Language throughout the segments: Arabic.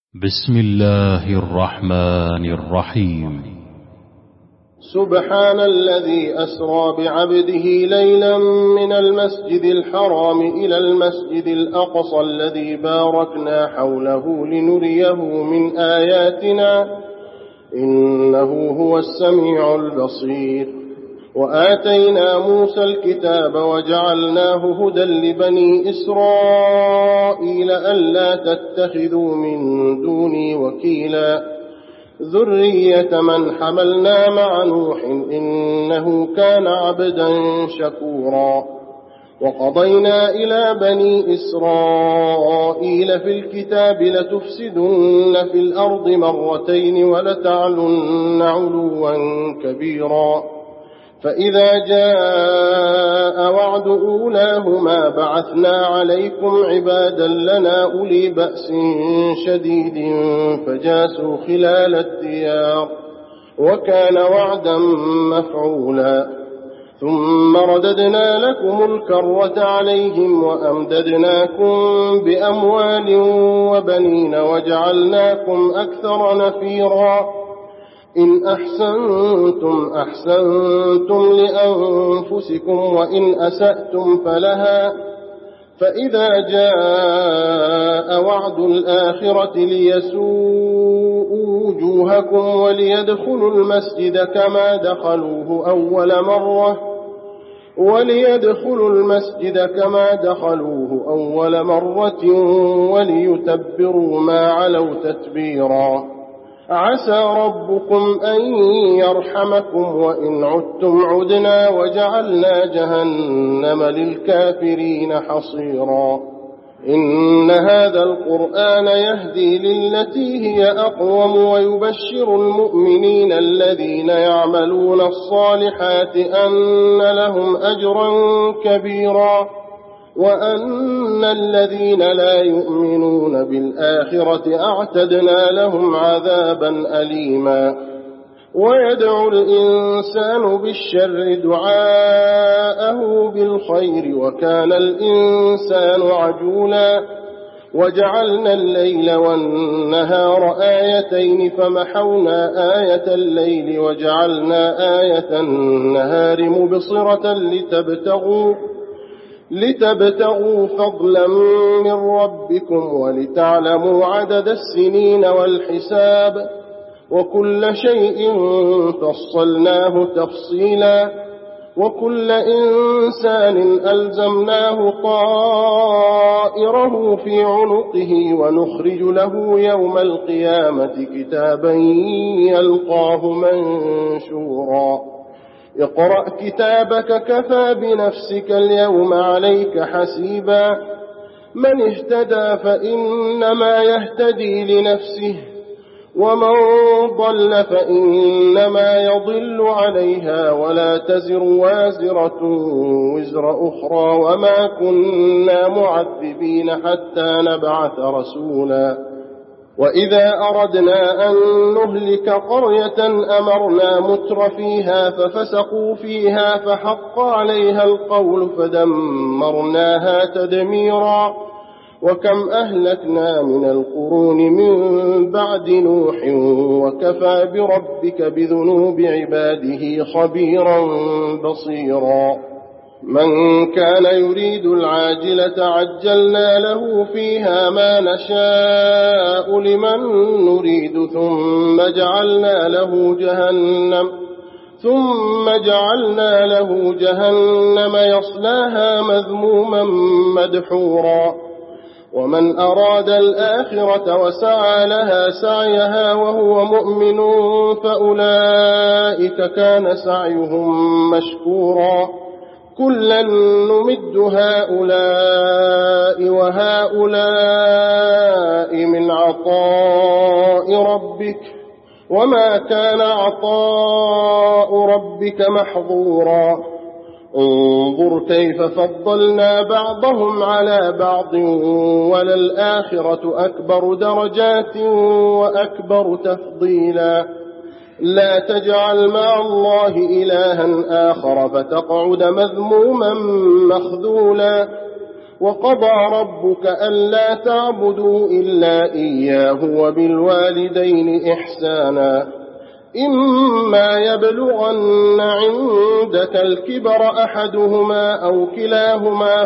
بسم الله الرحمن الرحيم. سبحان الذي أسرى بعبده ليلا من المسجد الحرام إلى المسجد الأقصى الذي باركنا حوله لنريه من آياتنا إنه هو السميع البصير. وآتينا موسى الكتاب وجعلناه هدى لبني إسرائيل ألا تتخذوا من دوني وكيلا ذرية من حملنا مع نوح إنه كان عبدا شكورا. وقضينا إلى بني إسرائيل في الكتاب لتفسدن في الأرض مرتين ولتعلن علوا كبيرا. فإذا جاء وعد أولاهما بعثنا عليكم عبادا لنا أولي بأس شديد فجاسوا خلال الديار وكان وعدا مفعولا. ثم رددنا لكم الكرة عليهم وأمددناكم بأموال وبنين وجعلناكم أكثر نفيرا. إن أحسنتم أحسنتم لأنفسكم وإن أسأتم فلها. فإذا جاء وعد الآخرة ليسوءوا وجوهكم وليدخلوا المسجد كما دخلوه أول مرة وليتبروا ما علوا تتبيرا. عسى ربكم أن يرحمكم وإن عدتم عدنا وجعلنا جهنم للكافرين حصيرا. إن هذا القرآن يهدي للتي هي أقوم ويبشر المؤمنين الذين يعملون الصالحات أن لهم أجرا كبيرا وأن الذين لا يؤمنون بالآخرة أعتدنا لهم عذابا أليما. ويدعو الإنسان بالشر دعاءه بالخير وكان الإنسان عجولا. وجعلنا الليل والنهار آيتين فمحونا آية الليل وجعلنا آية النهار مبصرة لتبتغوا فضلا من ربكم ولتعلموا عدد السنين والحساب وكل شيء فصلناه تفصيلا. وكل إنسان ألزمناه طائره في عنقه ونخرج له يوم القيامة كتابا يلقاه منشورا. اقرأ كتابك كفى بنفسك اليوم عليك حسيبا. من اهتدى فإنما يهتدي لنفسه ومن ضل فإنما يضل عليها ولا تزر وازرة وزر أخرى وما كنا معذبين حتى نبعث رسولا. وإذا أردنا أن نهلك قرية أمرنا متر فيها ففسقوا فيها فحق عليها القول فدمرناها تدميرا. وكم أهلكنا من القرون من بعد نوح وكفى بربك بذنوب عباده خبيرا بصيرا. من كان يريد العاجلة عجلنا له فيها ما نشاء لمن نريد ثم جعلنا له جهنم يصلاها مذموما مدحورا. ومن أراد الآخرة وسعى لها سعيها وهو مؤمن فأولئك كان سعيهم مشكورا. كلا نمد هؤلاء وهؤلاء من عطاء ربك وما كان عطاء ربك محظورا. انظر كيف فضلنا بعضهم على بعض وللآخرة أكبر درجات وأكبر تفضيلا. لا تجعل مع الله إلها آخر فتقعد مذموما مخذولا. وقضى ربك ألا تعبدوا إلا إياه وبالوالدين إحسانا إما يبلغن عندك الكبر أحدهما أو كلاهما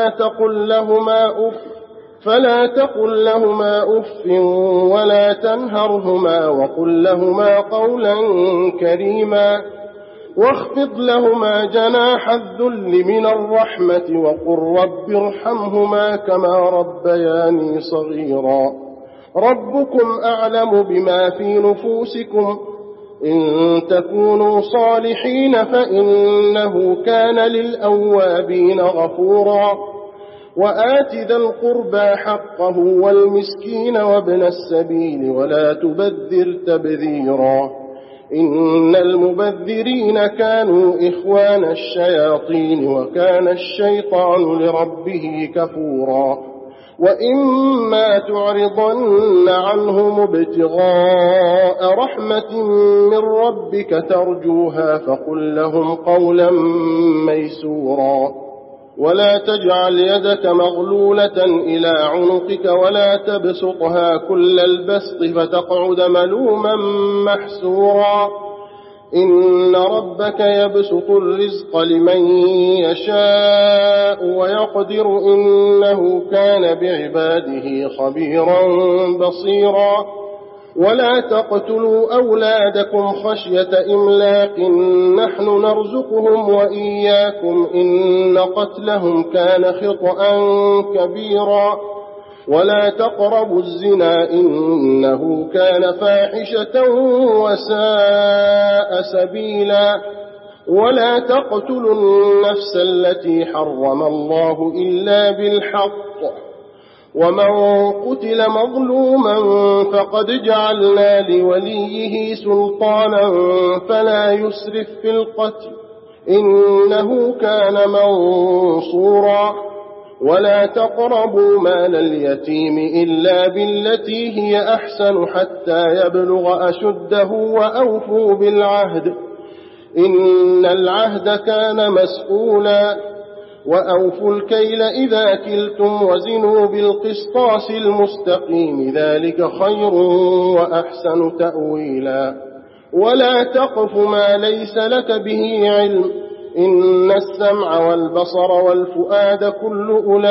فلا تقل لهما أف ولا تنهرهما وقل لهما قولا كريما واخفض لهما جناح الذل من الرحمة وقل رب ارحمهما كما ربياني صغيرا ربكم أعلم بما في نفوسكم إن تكونوا صالحين فإنه كان للأوابين غفورا وآت ذا القربى حقه والمسكين وابن السبيل ولا تبذر تبذيرا إن المبذرين كانوا إخوان الشياطين وكان الشيطان لربه كفورا وإما تعرضن عنهم ابتغاء رحمة من ربك ترجوها فقل لهم قولا ميسورا ولا تجعل يدك مغلولة إلى عنقك ولا تبسطها كل البسط فتقعد ملوما محسورا إن ربك يبسط الرزق لمن يشاء ويقدر إنه كان بعباده خبيرا بصيرا ولا تقتلوا أولادكم خشية إملاق نحن نرزقهم وإياكم إن قتلهم كان خطأ كبيرا ولا تقربوا الزنا إنه كان فاحشة وساء سبيلا ولا تقتلوا النفس التي حرم الله إلا بالحق ومن قتل مظلوما فقد جعلنا لوليه سلطانا فلا يسرف في القتل إنه كان منصورا ولا تقربوا مال اليتيم إلا بالتي هي أحسن حتى يبلغ أشده وأوفوا بالعهد إن العهد كان مسؤولا وأوفوا الكيل إذا كلتم وزنوا بالقسطاس المستقيم ذلك خير وأحسن تأويلا ولا تقف ما ليس لك به علم إن السمع والبصر والفؤاد كل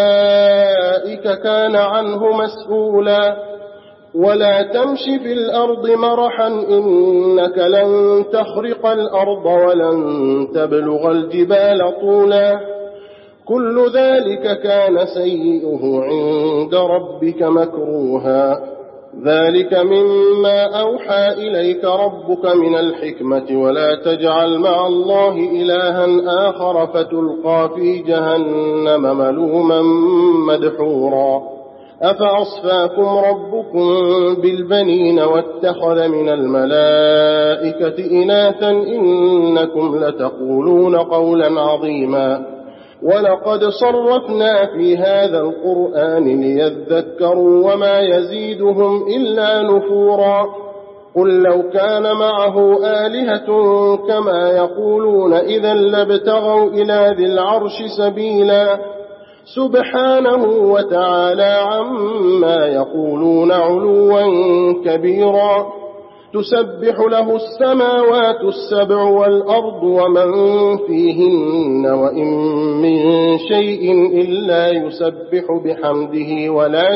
أولئك كان عنه مسؤولا ولا تمش في الأرض مرحا إنك لن تخرق الأرض ولن تبلغ الجبال طولا كل ذلك كان سيئه عند ربك مكروها ذلك مما أوحى إليك ربك من الحكمة ولا تجعل مع الله إلها آخر فتلقى في جهنم ملوما مدحورا أفأصفاكم ربكم بالبنين واتخذ من الملائكة إناثا إنكم لتقولون قولا عظيما ولقد صرفنا في هذا القرآن ليذكروا وما يزيدهم إلا نفورا قل لو كان معه آلهة كما يقولون إذا لابتغوا إلى ذي العرش سبيلا سبحانه وتعالى عما يقولون علوا كبيرا تسبح له السماوات السبع والأرض ومن فيهن وإن من شيء إلا يسبح بحمده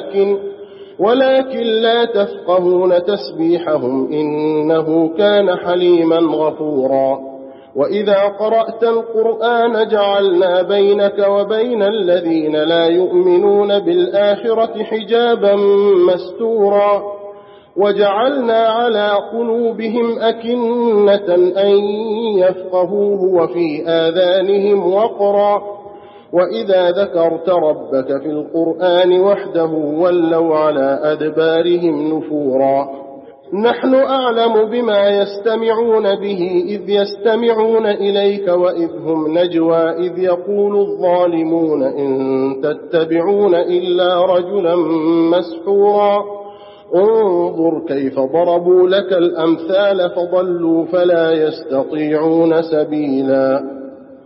ولكن لا تفقهون تسبيحهم إنه كان حليما غفورا وإذا قرأت القرآن جعلنا بينك وبين الذين لا يؤمنون بالآخرة حجابا مستورا وجعلنا على قلوبهم أكنة أن يفقهوه وفي آذانهم وقرا وإذا ذكرت ربك في القرآن وحده ولوا على أدبارهم نفورا نحن أعلم بما يستمعون به إذ يستمعون إليك وإذ هم نجوى إذ يقول الظالمون إن تتبعون إلا رجلا مسحورا انظر كيف ضربوا لك الأمثال فضلوا فلا يستطيعون سبيلا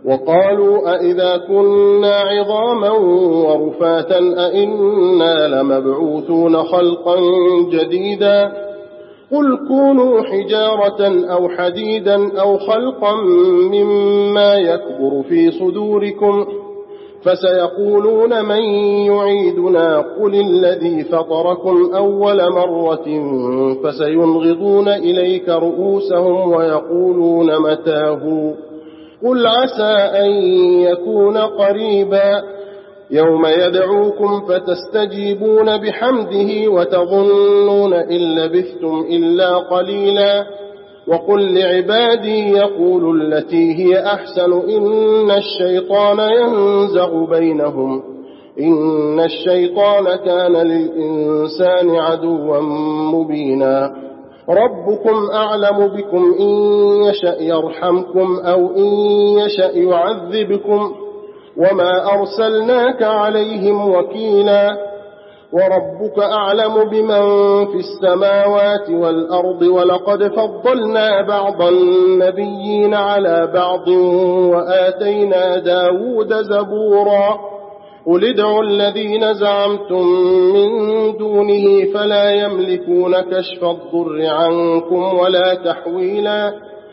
وقالوا أئذا كنا عظاما ورفاتا أئنا لمبعوثون خلقا جديدا قل كونوا حجارة أو حديدا أو خلقا مما يكبر في صدوركم فسيقولون من يعيدنا قل الذي فطركم أول مرة فسينغضون إليك رؤوسهم ويقولون متاه قل عسى أن يكون قريبا يوم يدعوكم فتستجيبون بحمده وتظنون إن لبثتم إلا قليلا وقل لعبادي يقولوا التي هي أحسن إن الشيطان ينزغ بينهم إن الشيطان كان للإنسان عدوا مبينا ربكم أعلم بكم إن يشأ يرحمكم أو إن يشأ يعذبكم وما أرسلناك عليهم وكيلا وربك أعلم بمن في السماوات والأرض ولقد فضلنا بعض النبيين على بعض وآتينا داود زبورا قل ادعوا الذين زعمتم من دونه فلا يملكون كشف الضر عنكم ولا تحويلا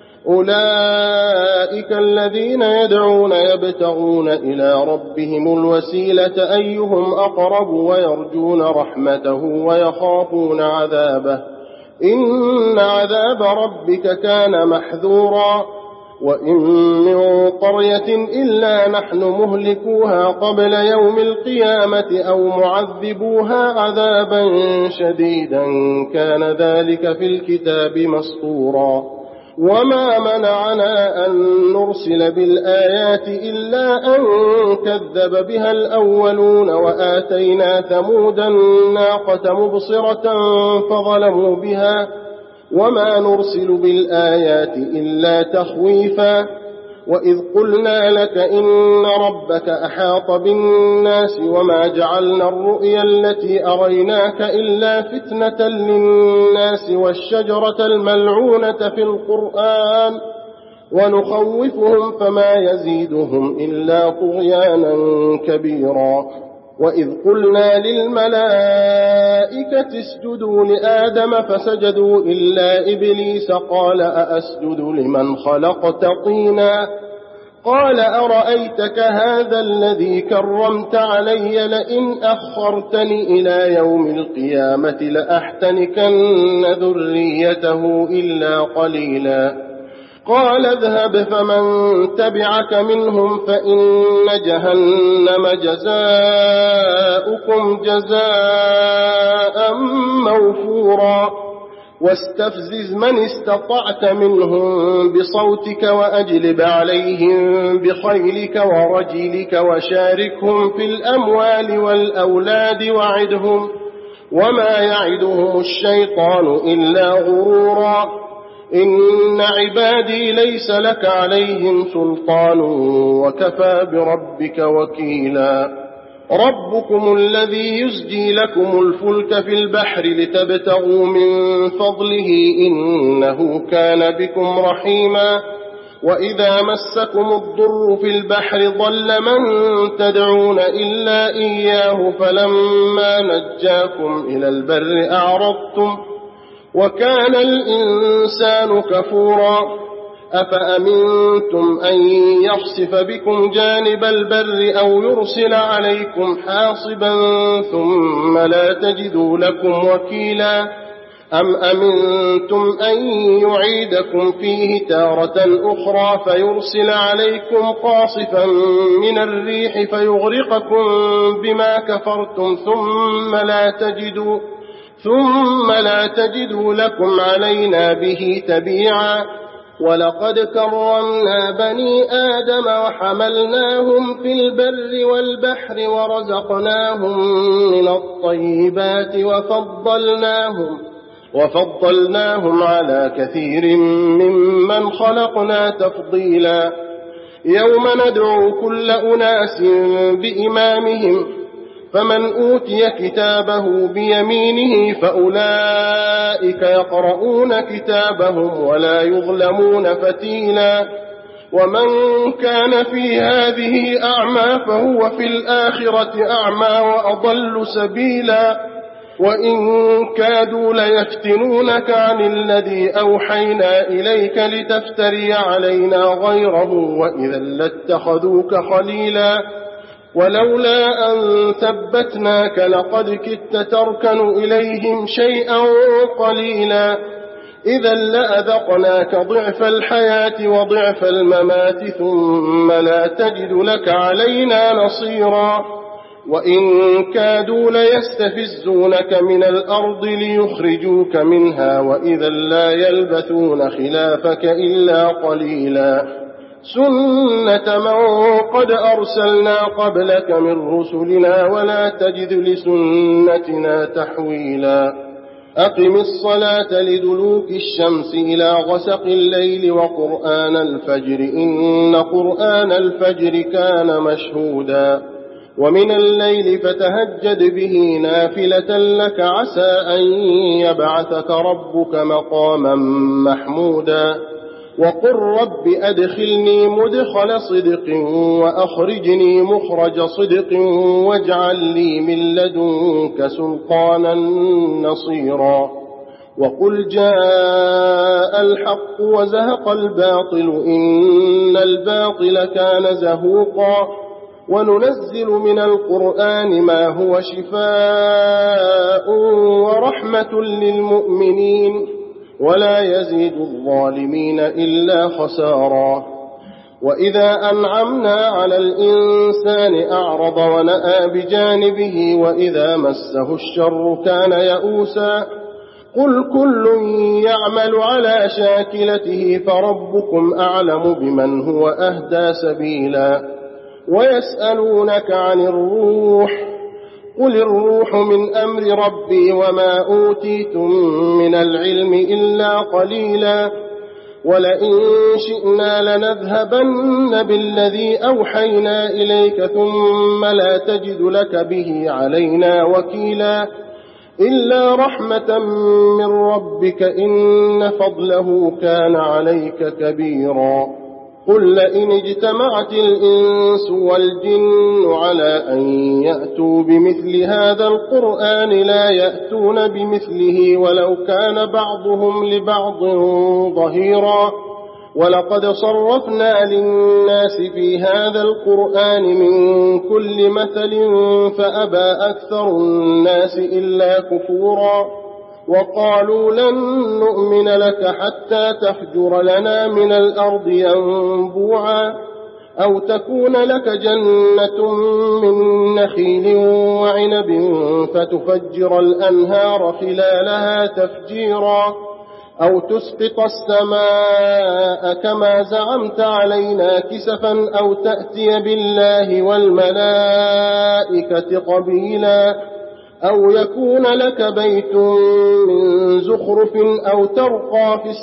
أولئك الذين يدعون يبتغون إلى ربهم الوسيلة أيهم أقرب ويرجون رحمته ويخافون عذابه إن عذاب ربك كان محذورا وإن من قرية إلا نحن مهلكوها قبل يوم القيامة أو معذبوها عذابا شديدا كان ذلك في الكتاب مسطورا وما منعنا أن نرسل بالآيات إلا أن كذب بها الأولون وآتينا ثمود الناقة مبصرة فظلموا بها وما نرسل بالآيات إلا تخويفا وإذ قلنا لك إن ربك أحاط بالناس وما جعلنا الرؤيا التي أريناك إلا فتنة للناس والشجرة الملعونة في القرآن ونخوفهم فما يزيدهم إلا طغيانا كبيرا وإذ قلنا للملائكة اسجدوا لآدم فسجدوا إلا إبليس قال أأسجد لمن خلقت طينا قال أرأيتك هذا الذي كرمت علي لئن أخرتني إلى يوم القيامة لأحتنكن ذريته إلا قليلا قال اذهب فمن تبعك منهم فإن جهنم جزاؤكم جزاء موفورا واستفزز من استطعت منهم بصوتك وأجلب عليهم بخيلك ورجلك وشاركهم في الأموال والأولاد وعدهم وما يعدهم الشيطان إلا غرورا إن عبادي ليس لك عليهم سلطان وكفى بربك وكيلا ربكم الذي يزجي لكم الفلك في البحر لتبتغوا من فضله إنه كان بكم رحيما وإذا مسكم الضر في البحر ضل من تدعون إلا إياه فلما نجاكم إلى البر أعرضتم وكان الإنسان كفورا أفأمنتم أن يخسف بكم جانب البر أو يرسل عليكم حاصبا ثم لا تجدوا لكم وكيلا أم أمنتم أن يعيدكم فيه تارة أخرى فيرسل عليكم قاصفا من الريح فيغرقكم بما كفرتم ثم لا تجدوا لكم علينا به تبيعا ولقد كرمنا بني آدم وحملناهم في البر والبحر ورزقناهم من الطيبات وفضلناهم على كثير ممن خلقنا تفضيلا يوم ندعو كل أناس بإمامهم فمن أوتي كتابه بيمينه فأولئك يقرؤون كتابهم ولا يظلمون فتيلا ومن كان في هذه أعمى فهو في الآخرة أعمى وأضل سبيلا وإن كادوا ليفتنونك عن الذي أوحينا إليك لتفتري علينا غيره وإذا لاتخذوك خليلا ولولا أن ثبتناك لقد كدت تركن إليهم شيئا قليلا إذا لأذقناك ضعف الحياة وضعف الممات ثم لا تجد لك علينا نصيرا وإن كادوا ليستفزونك من الأرض ليخرجوك منها وإذا لا يلبثون خلافك إلا قليلا سنة من قد أرسلنا قبلك من رسلنا ولا تجد لسنتنا تحويلا أقم الصلاة لدلوك الشمس إلى غسق الليل وقرآن الفجر إن قرآن الفجر كان مشهودا ومن الليل فتهجد به نافلة لك عسى أن يبعثك ربك مقاما محمودا وقل رب أدخلني مدخل صدق وأخرجني مخرج صدق واجعل لي من لدنك سلطانا نصيرا وقل جاء الحق وزهق الباطل إن الباطل كان زهوقا وننزل من القرآن ما هو شفاء ورحمة للمؤمنين ولا يزيد الظالمين إلا خسارا وإذا أنعمنا على الإنسان أعرض ونأى بجانبه وإذا مسه الشر كان يئوسا قل كل يعمل على شاكلته فربكم أعلم بمن هو أهدى سبيلا ويسألونك عن الروح قل الروح من أمر ربي وما أوتيتم من العلم إلا قليلا ولئن شئنا لنذهبن بالذي أوحينا إليك ثم لا تجد لك به علينا وكيلا إلا رحمة من ربك إن فضله كان عليك كبيرا قل لئن اجتمعت الإنس والجن على أن يأتوا بمثل هذا القرآن لا يأتون بمثله ولو كان بعضهم لبعض ظهيرا ولقد صرفنا للناس في هذا القرآن من كل مثل فأبى أكثر الناس إلا كفورا وقالوا لن نؤمن لك حتى تفجر لنا من الأرض ينبوعا أو تكون لك جنة من نخيل وعنب فتفجر الأنهار خلالها تفجيرا أو تسقط السماء كما زعمت علينا كسفا أو تأتي بالله والملائكة قبيلا أو يكون لك بيت من زخرف أو ترقى في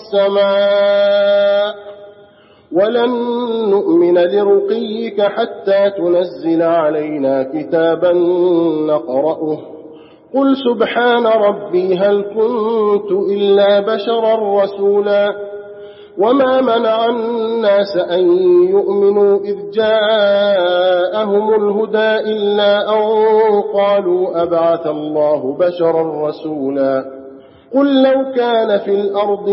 السماء ولن نؤمن لرقيك حتى تنزل علينا كتابا نقرأه قل سبحان ربي هل كنت إلا بشرا رسولا وما منع الناس أن يؤمنوا إذ جاءهم الهدى إلا أن قالوا أبعث الله بشرا رسولا قل لو كان في الأرض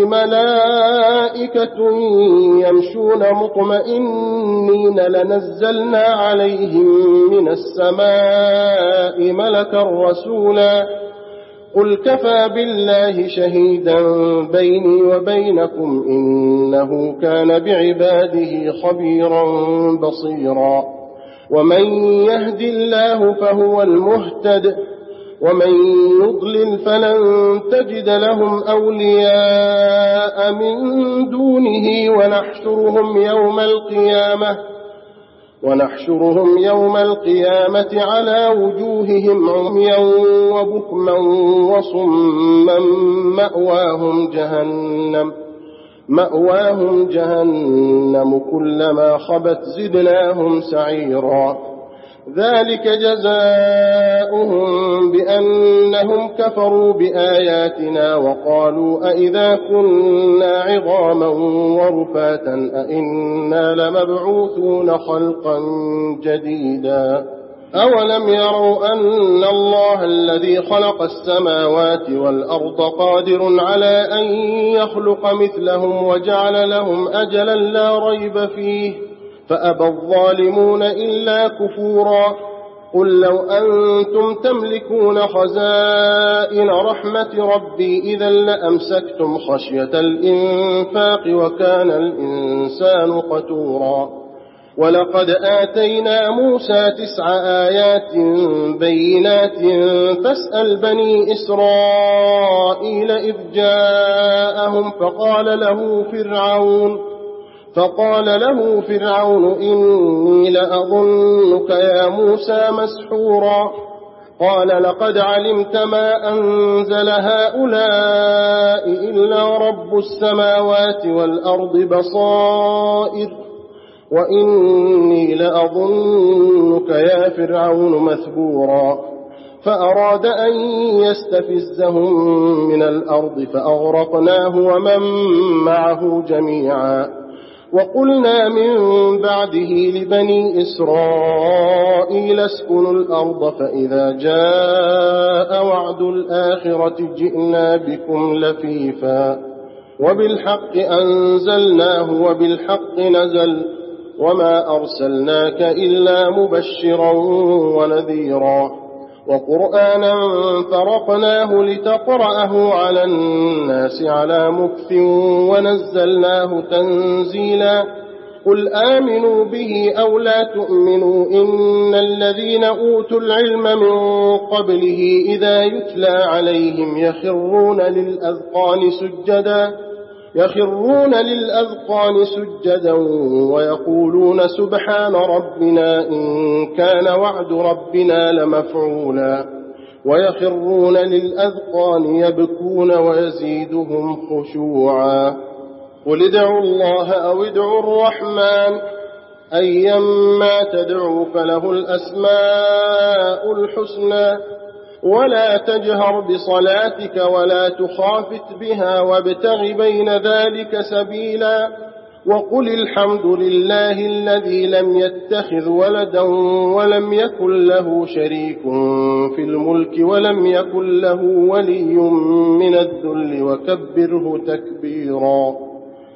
ملائكة يمشون مطمئنين لنزلنا عليهم من السماء ملكا رسولا قل كفى بالله شهيدا بيني وبينكم إنه كان بعباده خبيرا بصيرا ومن يهد الله فهو المهتد ومن يضلل فلن تجد لهم أولياء من دونه ونحشرهم يوم القيامة على وجوههم عميا وبكما وصما مأواهم جهنم كلما خبت زدناهم سعيرا ذلك جزاؤهم بأنهم كفروا بآياتنا وقالوا أئذا كنا عظاما ورفاتا أئنا لمبعوثون خلقا جديدا أولم يروا أن الله الذي خلق السماوات والأرض قادر على أن يخلق مثلهم وجعل لهم أجلا لا ريب فيه فأبى الظالمون إلا كفورا قل لو أنتم تملكون خزائن رحمة ربي إذا لأمسكتم خشية الإنفاق وكان الإنسان قتورا ولقد آتينا موسى 9 آيات بينات فاسأل بني إسرائيل إذ جاءهم فقال له فرعون إني لأظنك يا موسى مسحورا قال لقد علمت ما أنزل هؤلاء إلا رب السماوات والأرض بصائر وإني لأظنك يا فرعون مثبورا فأراد أن يستفزهم من الأرض فأغرقناه ومن معه جميعا وقلنا من بعده لبني إسرائيل اسكنوا الأرض فإذا جاء وعد الآخرة جئنا بكم لفيفا وبالحق أنزلناه وبالحق نزل وما أرسلناك إلا مبشرا ونذيرا وقرآنا فرقناه لتقرأه على الناس على مكث ونزلناه تنزيلا قل آمنوا به أو لا تؤمنوا إن الذين أوتوا العلم من قبله إذا يتلى عليهم يخرون للأذقان سجدا ويقولون سبحان ربنا إن كان وعد ربنا لمفعولا ويخرون للأذقان يبكون ويزيدهم خشوعا قل ادعوا الله أو ادعوا الرحمن أيما تدعوا فله الأسماء الحسنى ولا تجهر بصلاتك ولا تخافت بها وابتغ بين ذلك سبيلا وقل الحمد لله الذي لم يتخذ ولدا ولم يكن له شريك في الملك ولم يكن له ولي من الذل وكبره تكبيرا